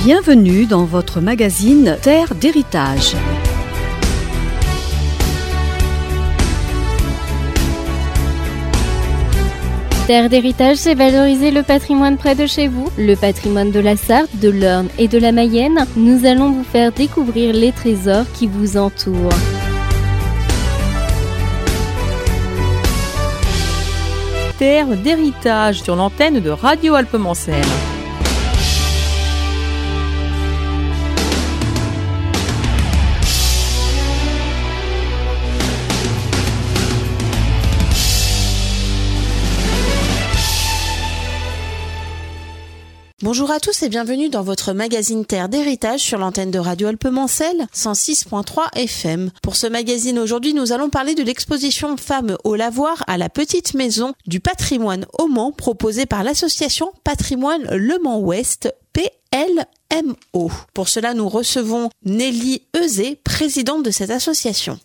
Bienvenue dans votre magazine Terre d'héritage. Terre d'héritage, c'est valoriser le patrimoine près de chez vous, le patrimoine de la Sarthe, de l'Orne et de la Mayenne. Nous allons vous faire découvrir les trésors qui vous entourent. Terre d'héritage sur l'antenne de Radio Alpemancelle. Bonjour à tous et bienvenue dans votre magazine Terre d'héritage sur l'antenne de Radio Alpemancelle 106.3 FM. Pour ce magazine aujourd'hui, nous allons parler de l'exposition Femmes au lavoir à la Petite Maison du Patrimoine au Mans proposée par l'association Patrimoine Le Mans Ouest PLMO. Pour cela, nous recevons Nelly Euzé, présidente de cette association.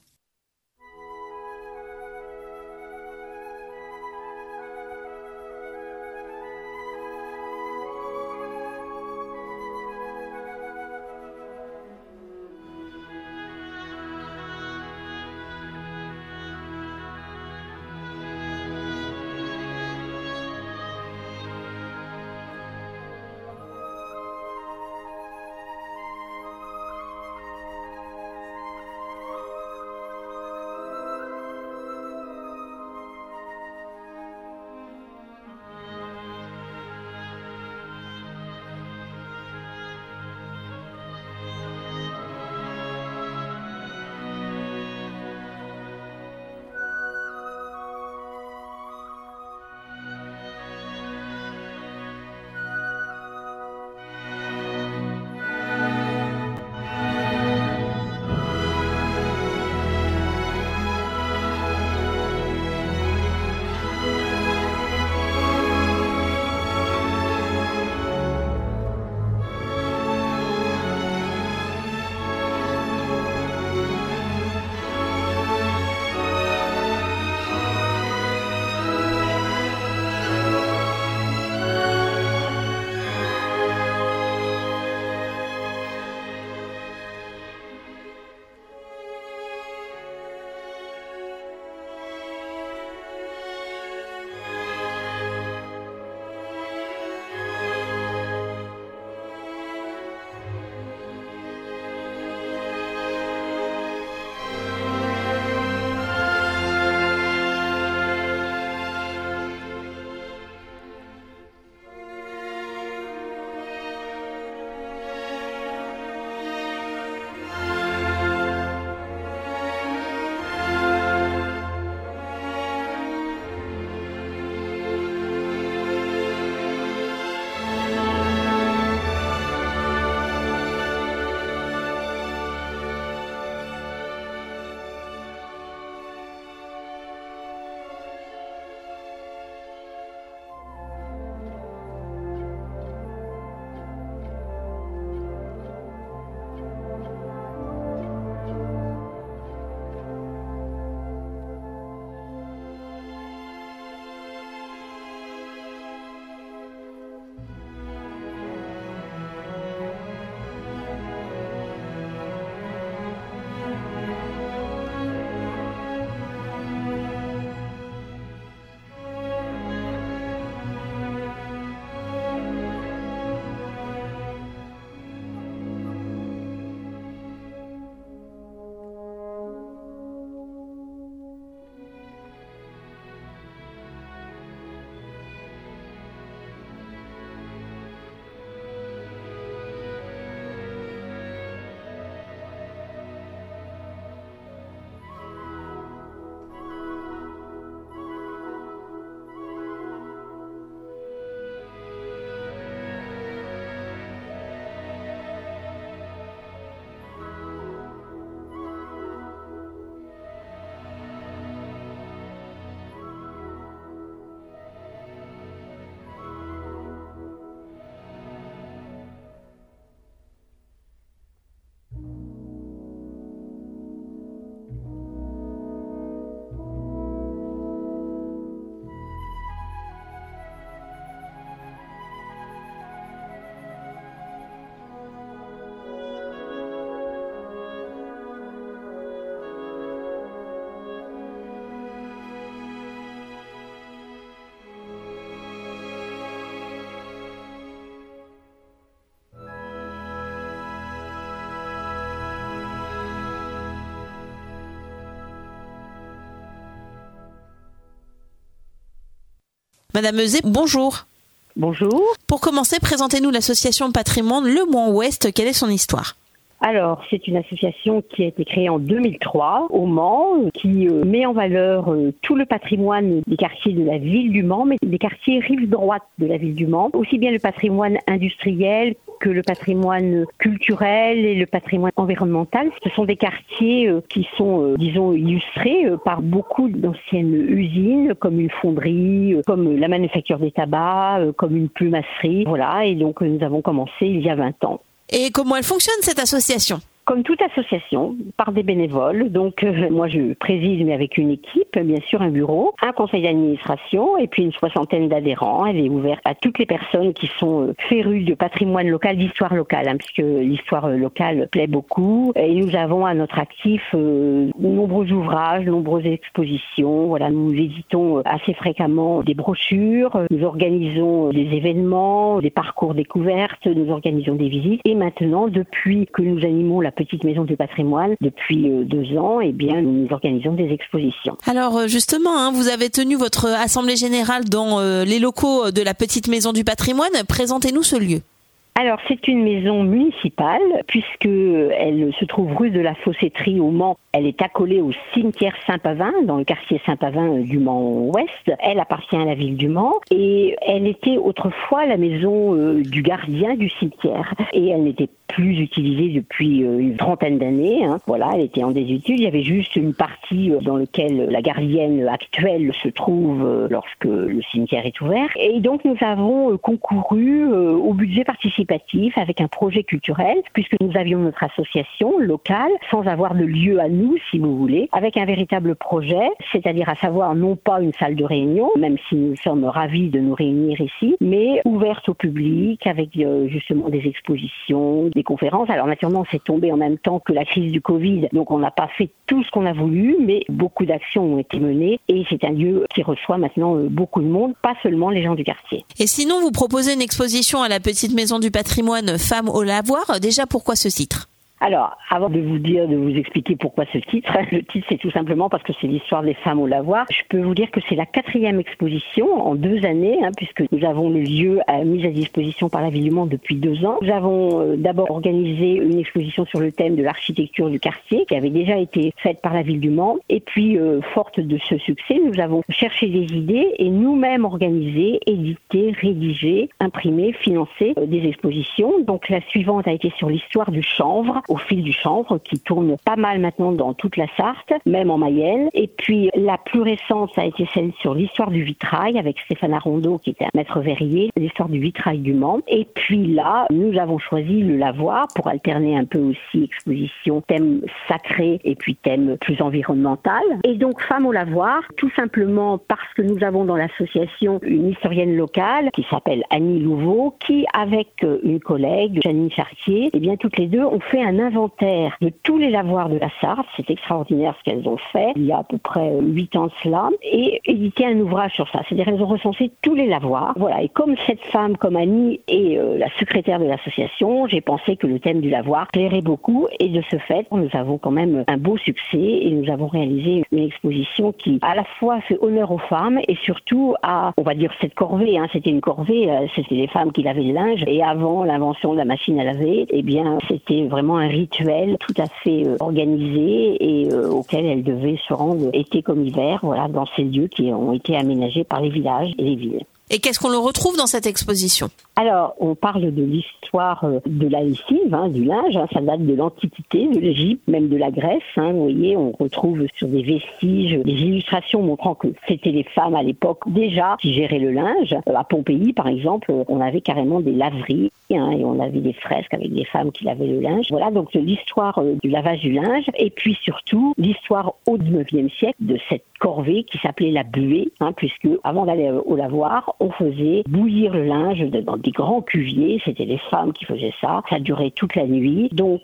Madame Euzet, bonjour. Bonjour. Pour commencer, présentez-nous l'association Patrimoine Le Mans Ouest. Quelle est son histoire ? Alors, c'est une association qui a été créée en 2003 au Mans, qui met en valeur tout le patrimoine des quartiers de la ville du Mans, mais des quartiers rive droite de la ville du Mans, aussi bien le patrimoine industriel que le patrimoine culturel et le patrimoine environnemental. Ce sont des quartiers qui sont, illustrés par beaucoup d'anciennes usines, comme une fonderie, comme la manufacture des tabacs, comme une plumasserie. Voilà, et donc nous avons commencé il y a 20 ans. Et comment elle fonctionne, cette association ? Comme toute association, par des bénévoles. Donc, moi, je préside, mais avec une équipe, bien sûr, un bureau, un conseil d'administration et puis une 60aine d'adhérents. Elle est ouverte à toutes les personnes qui sont férues de patrimoine local, d'histoire locale, puisque l'histoire locale plaît beaucoup. Et nous avons à notre actif nombreux ouvrages, nombreuses expositions. Voilà, nous éditons assez fréquemment des brochures. Nous organisons des événements, des parcours découvertes. Nous organisons des visites. Et maintenant, depuis que nous animons la Petite Maison du Patrimoine depuis 2 ans, nous organisons des expositions. Alors justement, vous avez tenu votre assemblée générale dans les locaux de la Petite Maison du Patrimoine. Présentez-nous ce lieu. Alors, c'est une maison municipale, puisque elle se trouve rue de la Fosséterie au Mans. Elle est accolée au cimetière Saint-Pavin, dans le quartier Saint-Pavin du Mans-Ouest. Elle appartient à la ville du Mans et elle était autrefois la maison du gardien du cimetière. Et elle n'était plus utilisée depuis une 30aine d'années. Voilà, elle était en désuétude. Il y avait juste une partie dans laquelle la gardienne actuelle se trouve lorsque le cimetière est ouvert. Et donc, nous avons concouru au budget participatif avec un projet culturel, puisque nous avions notre association locale, sans avoir de lieu à nous, si vous voulez, avec un véritable projet, c'est-à-dire à savoir non pas une salle de réunion, même si nous sommes ravis de nous réunir ici, mais ouverte au public, avec justement des expositions, des conférences. Alors naturellement, c'est tombé en même temps que la crise du Covid, donc on n'a pas fait tout ce qu'on a voulu, mais beaucoup d'actions ont été menées et c'est un lieu qui reçoit maintenant beaucoup de monde, pas seulement les gens du quartier. Et sinon, vous proposez une exposition à la Petite Maison du Patrimoine Femmes au lavoir. Déjà, pourquoi ce titre ? Alors, avant de vous expliquer pourquoi ce titre, le titre c'est tout simplement parce que c'est l'histoire des femmes au lavoir. Je peux vous dire que c'est la 4e exposition en 2 années, puisque nous avons le lieu mis à disposition par la ville du Mans depuis 2 ans. Nous avons d'abord organisé une exposition sur le thème de l'architecture du quartier, qui avait déjà été faite par la ville du Mans. Et puis, forte de ce succès, nous avons cherché des idées et nous-mêmes organisé, édité, rédigé, imprimé, financé des expositions. Donc la suivante a été sur l'histoire du chanvre, au fil du chanvre, qui tourne pas mal maintenant dans toute la Sarthe, même en Mayenne. Et puis la plus récente, ça a été celle sur l'histoire du vitrail, avec Stéphane Rondeau, qui était un maître verrier, l'histoire du vitrail du Mans. Et puis là, nous avons choisi le lavoir pour alterner un peu aussi exposition, thème sacré et puis thème plus environnemental. Et donc Femmes au lavoir, tout simplement parce que nous avons dans l'association une historienne locale qui s'appelle Annie Louveau, qui avec une collègue, Janine Chartier, toutes les deux ont fait un inventaire de tous les lavoirs de la Sarthe. C'est extraordinaire ce qu'elles ont fait il y a à peu près 8 ans de cela, et édité un ouvrage sur ça. C'est-à-dire qu'elles ont recensé tous les lavoirs. Voilà. Et comme cette femme, comme Annie, est la secrétaire de l'association, j'ai pensé que le thème du lavoir plairait beaucoup, et de ce fait, nous avons quand même un beau succès et nous avons réalisé une exposition qui à la fois fait honneur aux femmes et surtout à, on va dire, cette corvée. C'était une corvée, c'était les femmes qui lavaient le linge, et avant l'invention de la machine à laver, c'était vraiment un rituel tout à fait organisé et auquel elles devaient se rendre été comme hiver, voilà, dans ces lieux qui ont été aménagés par les villages et les villes. Et qu'est-ce qu'on le retrouve dans cette exposition ? Alors, on parle de l'histoire de la lessive, du linge. Ça date de l'Antiquité, de l'Égypte, même de la Grèce. Vous voyez, on retrouve sur des vestiges, des illustrations montrant que c'était les femmes à l'époque déjà qui géraient le linge. À Pompéi, par exemple, on avait carrément des laveries et on avait des fresques avec des femmes qui lavaient le linge. Voilà, donc l'histoire du lavage du linge. Et puis surtout, l'histoire au XIXe siècle de cette corvée qui s'appelait la buée, puisque avant d'aller au lavoir, on faisait bouillir le linge dans des grands cuviers. C'était les femmes qui faisaient ça. Ça durait toute la nuit. Donc,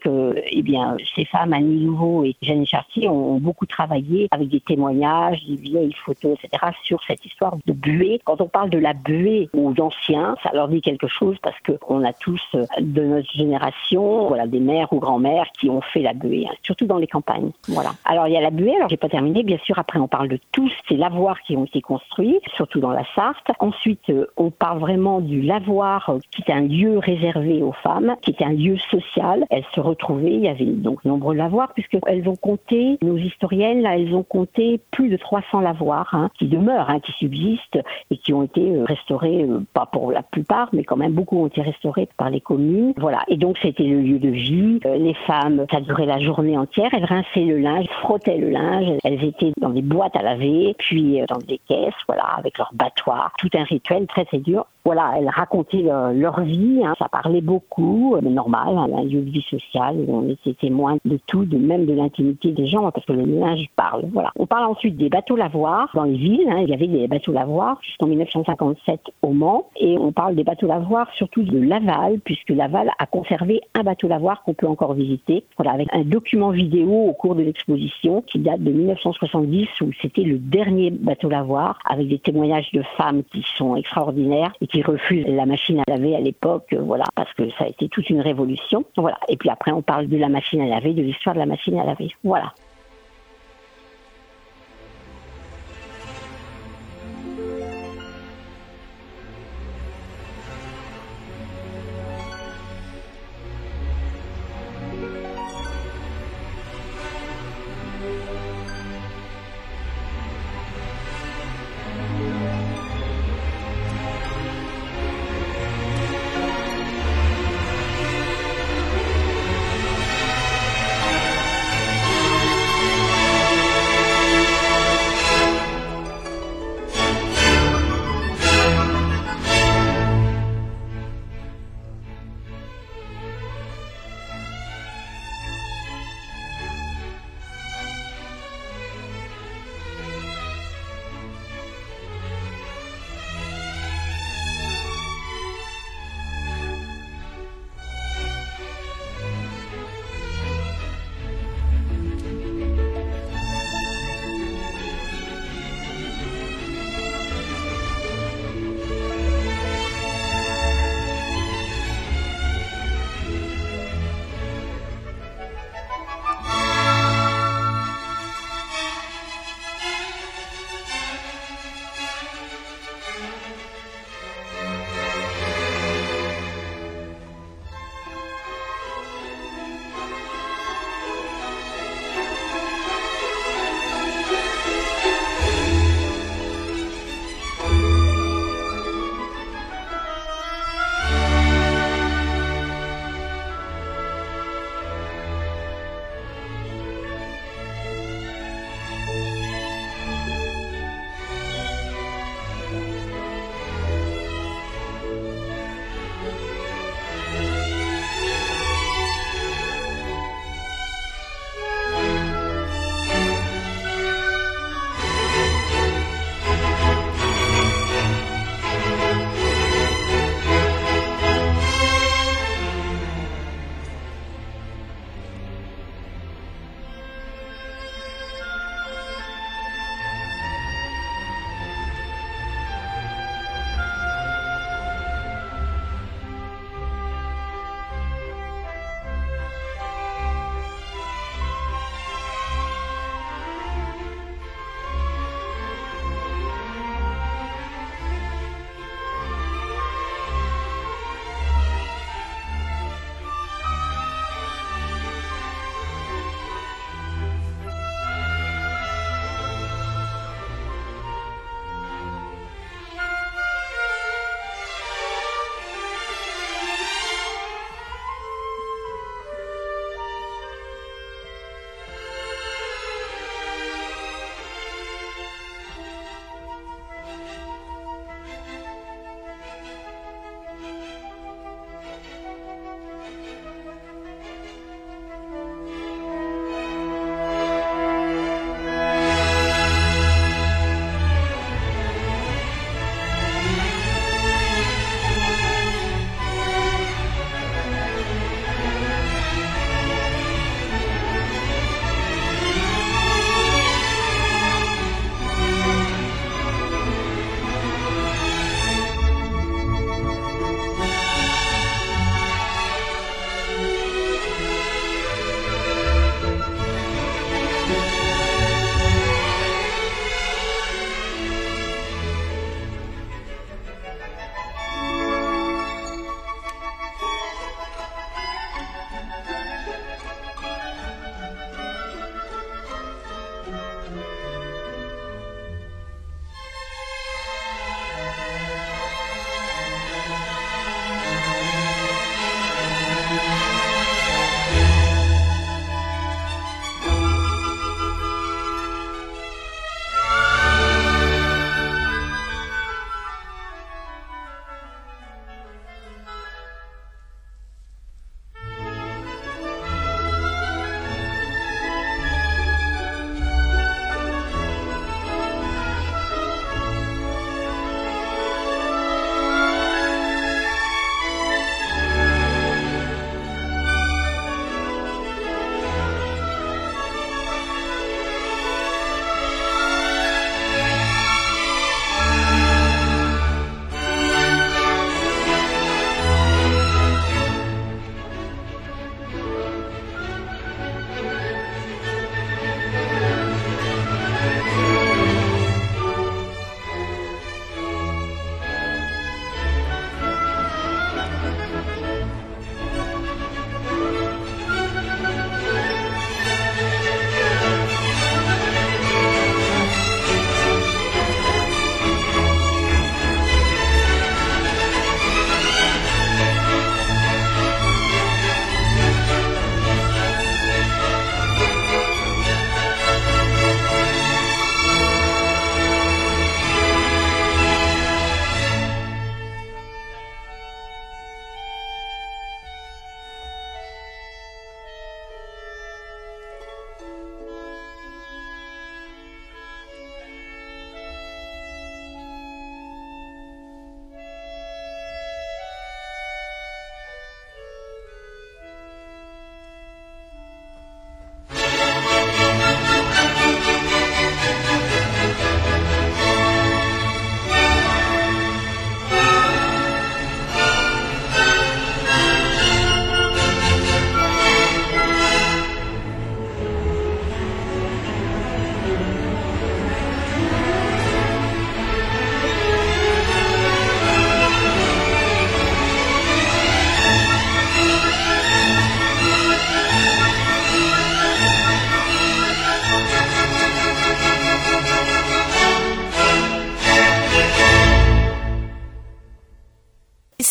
ces femmes, Annie Louveau et Jeanne Chartier, ont beaucoup travaillé avec des témoignages, des vieilles photos, etc., sur cette histoire de buée. Quand on parle de la buée aux anciens, ça leur dit quelque chose parce qu'on a tous de notre génération, voilà, des mères ou grands-mères qui ont fait la buée, surtout dans les campagnes. Voilà. Alors, il y a la buée. Alors, j'ai pas terminé. Bien sûr, après, on parle parle de tous ces lavoirs qui ont été construits, surtout dans la Sarthe. Ensuite, on parle vraiment du lavoir qui était un lieu réservé aux femmes, qui était un lieu social. Elles se retrouvaient, il y avait donc nombreux lavoirs, puisqu'elles ont compté, nos historiennes, là, elles ont compté plus de 300 lavoirs qui demeurent, qui subsistent et qui ont été restaurés, pas pour la plupart, mais quand même beaucoup ont été restaurés par les communes. Voilà. Et donc, c'était le lieu de vie. Les femmes, ça durait la journée entière. Elles rinçaient le linge, frottaient le linge. Elles étaient dans des boîtes à laver, puis dans des caisses, voilà, avec leur battoir. Tout un rituel très, très dur. Voilà, elles racontaient leur vie, ça parlait beaucoup, mais normal, un lieu de vie sociale où on était témoin de tout, même de l'intimité des gens, parce que le linge parle. Voilà. On parle ensuite des bateaux lavoirs dans les villes. Il y avait des bateaux lavoirs jusqu'en 1957 au Mans, et on parle des bateaux lavoirs surtout de Laval, puisque Laval a conservé un bateau lavoir qu'on peut encore visiter. Voilà, avec un document vidéo au cours de l'exposition qui date de 1970, où c'était le dernier bateau lavoir, avec des témoignages de femmes qui sont extraordinaires et qui refusent la machine à laver à l'époque, voilà, parce que ça a été toute une révolution. Voilà. Et puis après, on parle de la machine à laver, de l'histoire de la machine à laver. Voilà.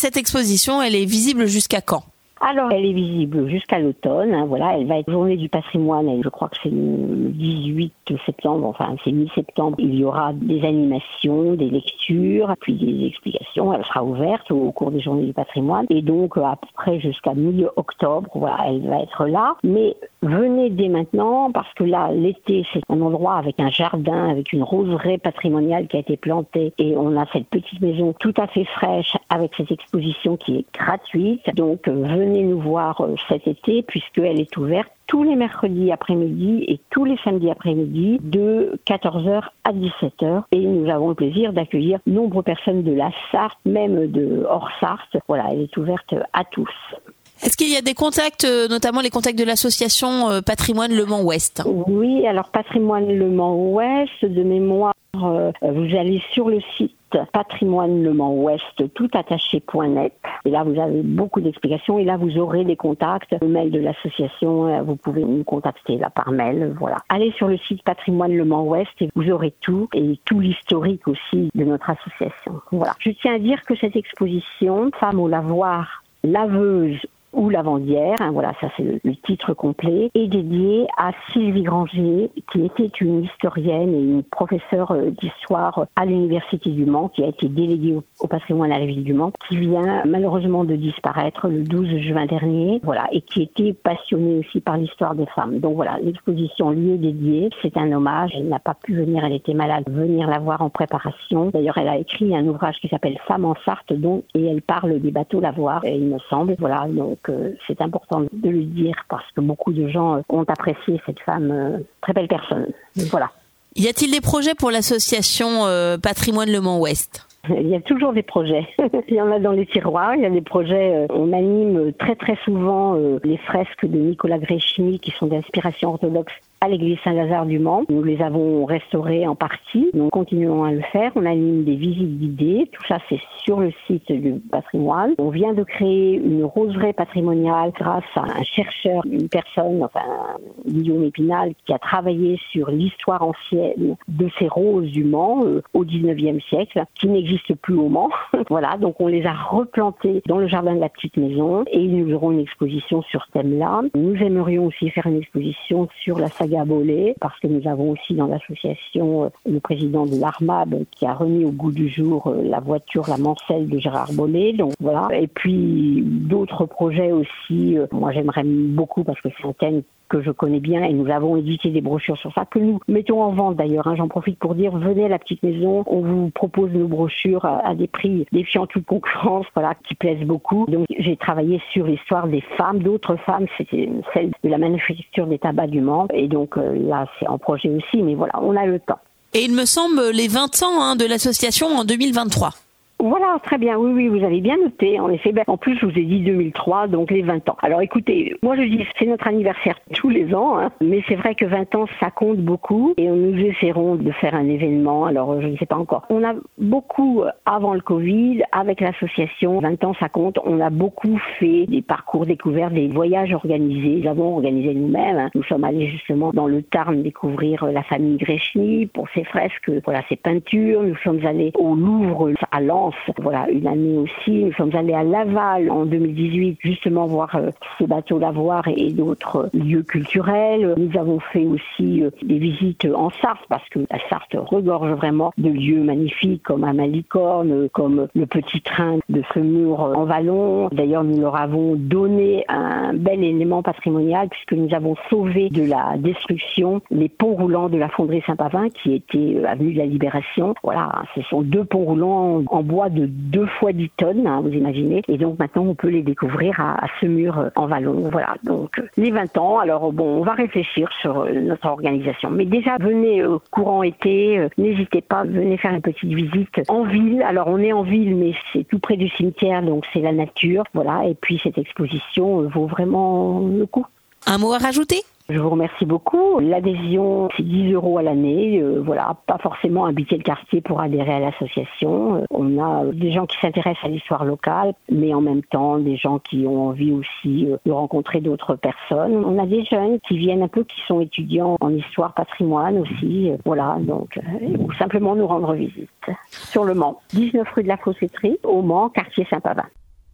cette exposition, elle est visible jusqu'à quand ? Alors, elle est visible jusqu'à l'automne. Voilà, elle va être journée du patrimoine. Et je crois que c'est le 18 septembre, enfin c'est mi-septembre. Il y aura des animations, des lectures, puis des explications. Elle sera ouverte au cours des journées du patrimoine. Et donc, à peu près jusqu'à mi-octobre, voilà, elle va être là. Mais venez dès maintenant, parce que là, l'été, c'est un endroit avec un jardin, avec une roseraie patrimoniale qui a été plantée. Et on a cette petite maison tout à fait fraîche avec cette exposition qui est gratuite. Donc, venez nous voir cet été puisqu'elle est ouverte tous les mercredis après-midi et tous les samedis après-midi de 14h à 17h. Et nous avons le plaisir d'accueillir nombreuses personnes de la Sarthe, même de hors Sarthe. Voilà, elle est ouverte à tous. Est-ce qu'il y a des contacts, notamment les contacts de l'association Patrimoine Le Mans Ouest ? Oui, alors Patrimoine Le Mans Ouest, de mémoire, vous allez sur le site patrimoine le Mans Ouest toutattaché.net et là vous avez beaucoup d'explications et là vous aurez les contacts, le mail de l'association, vous pouvez nous contacter là par mail, voilà. Allez sur le site patrimoine le Mans Ouest et vous aurez tout et tout l'historique aussi de notre association. Voilà. Je tiens à dire que cette exposition, Femmes au lavoir, laveuses ou lavandière, voilà, ça c'est le titre complet, est dédié à Sylvie Granger, qui était une historienne et une professeure d'histoire à l'Université du Mans, qui a été déléguée au patrimoine à la ville du Mans, qui vient malheureusement de disparaître le 12 juin dernier, voilà, et qui était passionnée aussi par l'histoire des femmes. Donc voilà, l'exposition lui est dédiée, c'est un hommage, elle n'a pas pu venir, elle était malade, venir la voir en préparation. D'ailleurs, elle a écrit un ouvrage qui s'appelle Femmes en Sarthe, et elle parle des bateaux lavoirs, il me semble, voilà, donc c'est important de le dire parce que beaucoup de gens ont apprécié cette femme, très belle personne. Voilà. Y a-t-il des projets pour l'association Patrimoine Le Mans Ouest ? Il y a toujours des projets. Il y en a dans les tiroirs. Il y a des projets. On anime très très souvent les fresques de Nicolas Gréchny qui sont d'inspiration orthodoxe à l'église Saint-Lazare du Mans. Nous les avons restaurés en partie. Nous continuons à le faire. On anime des visites guidées. Tout ça, c'est sur le site du patrimoine. On vient de créer une roseraie patrimoniale grâce à un chercheur, une personne, enfin Guillaume Épinal, qui a travaillé sur l'histoire ancienne de ces roses du Mans au 19e siècle, qui n'existent plus au Mans. Voilà, donc on les a replantées dans le jardin de la petite maison et nous aurons une exposition sur ce thème-là. Nous aimerions aussi faire une exposition sur la saga Bollée, parce que nous avons aussi dans l'association le président de l'Armab qui a remis au goût du jour la voiture, la Mancelle de Gérard Bollée. Donc voilà. Et puis d'autres projets aussi. Moi j'aimerais beaucoup parce que c'est un thème que je connais bien et nous avons édité des brochures sur ça que nous mettons en vente d'ailleurs. J'en profite pour dire, venez à la petite maison, on vous propose nos brochures à des prix défiant toute concurrence, voilà, qui plaisent beaucoup. Donc j'ai travaillé sur l'histoire des femmes, d'autres femmes, c'était celle de la manufacture des tabacs du Mans et donc là c'est en projet aussi, mais voilà, on a le temps. Et il me semble les 20 ans de l'association en 2023. Voilà, très bien, oui, vous avez bien noté, en effet. En plus, je vous ai dit 2003, donc les 20 ans. Alors écoutez, moi je dis, c'est notre anniversaire tous les ans, mais c'est vrai que 20 ans, ça compte beaucoup, et nous essaierons de faire un événement, alors je ne sais pas encore. On a beaucoup, avant le Covid, avec l'association, 20 ans, ça compte, on a beaucoup fait des parcours découverts, des voyages organisés, nous avons organisé nous-mêmes, Nous sommes allés justement dans le Tarn découvrir la famille Gréchny pour ses fresques, voilà, ses peintures, nous sommes allés au Louvre, à Lens, voilà, une année aussi. Nous sommes allés à Laval en 2018, justement voir ces bateaux lavoirs et d'autres lieux culturels. Nous avons fait aussi des visites en Sarthe, parce que la Sarthe regorge vraiment de lieux magnifiques, comme à Malicorne, comme le petit train de Semur en Vallon. D'ailleurs, nous leur avons donné un bel élément patrimonial, puisque nous avons sauvé de la destruction les ponts roulants de la fonderie Saint-Pavin, qui étaient avenue de la Libération. Voilà, ce sont 2 ponts roulants en bois de 2 fois 10 tonnes, vous imaginez. Et donc maintenant, on peut les découvrir à Semur en Vallon. Voilà, donc les 20 ans. Alors bon, on va réfléchir sur notre organisation. Mais déjà, venez courant été, n'hésitez pas, venez faire une petite visite en ville. Alors on est en ville, mais c'est tout près du cimetière, donc c'est la nature. Voilà, et puis cette exposition vaut vraiment le coup. Un mot à rajouter ? Je vous remercie beaucoup. L'adhésion, c'est 10 € à l'année. Voilà, pas forcément habiter le quartier pour adhérer à l'association. On a des gens qui s'intéressent à l'histoire locale, mais en même temps, des gens qui ont envie aussi de rencontrer d'autres personnes. On a des jeunes qui viennent un peu, qui sont étudiants en histoire patrimoine aussi. Voilà, donc, ou simplement nous rendre visite. Sur le Mans, 19 rue de la Fosséterie, au Mans, quartier Saint-Pavin.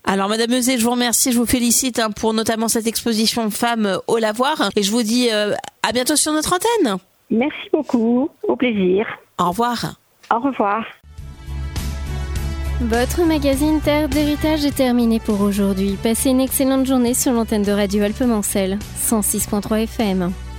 Alors Madame Euzet, je vous remercie, je vous félicite pour notamment cette exposition Femmes au lavoir et je vous dis à bientôt sur notre antenne. Merci beaucoup, au plaisir. Au revoir. Au revoir. Votre magazine Terre d'Héritage est terminé pour aujourd'hui. Passez une excellente journée sur l'antenne de Radio Alpemancel, 106.3 FM.